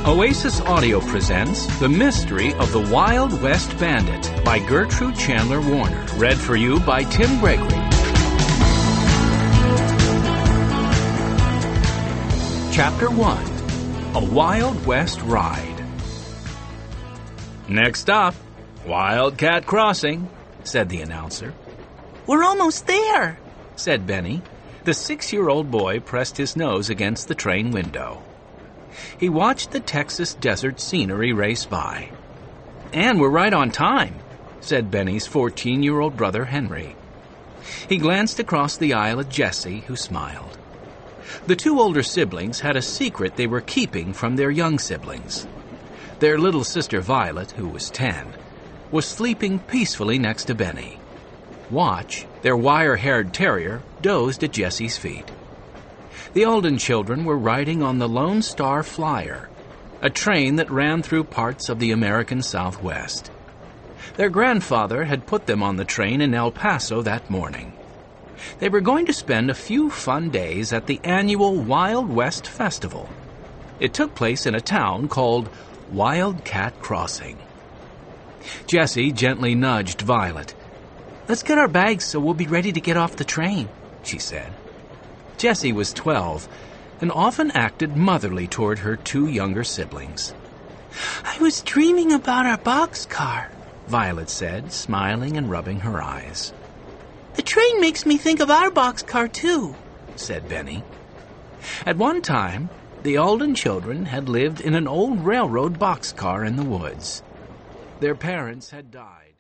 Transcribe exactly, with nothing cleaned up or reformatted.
Oasis Audio presents The Mystery of the Wild West Bandit by Gertrude Chandler Warner. Read for you by Tim Gregory. Chapter one. A Wild West Ride. Next up, Wildcat Crossing, said the announcer. We're almost there, said Benny. The six-year-old boy pressed his nose against the train window. He watched the Texas desert scenery race by. And we're right on time, said Benny's fourteen-year-old brother Henry. He glanced across the aisle at Jessie, who smiled. The two older siblings had a secret they were keeping from their young siblings. Their little sister Violet, who was ten, was sleeping peacefully next to Benny. Watch, their wire-haired terrier, dozed at Jessie's feet. The Alden children were riding on the Lone Star Flyer, a train that ran through parts of the American Southwest. Their grandfather had put them on the train in El Paso that morning. They were going to spend a few fun days at the annual Wild West Festival. It took place in a town called Wildcat Crossing. Jessie gently nudged Violet. Let's get our bags so we'll be ready to get off the train, she said. Jessie was twelve and often acted motherly toward her two younger siblings. I was dreaming about our boxcar, Violet said, smiling and rubbing her eyes. The train makes me think of our boxcar, too, said Benny. At one time, the Alden children had lived in an old railroad boxcar in the woods. Their parents had died.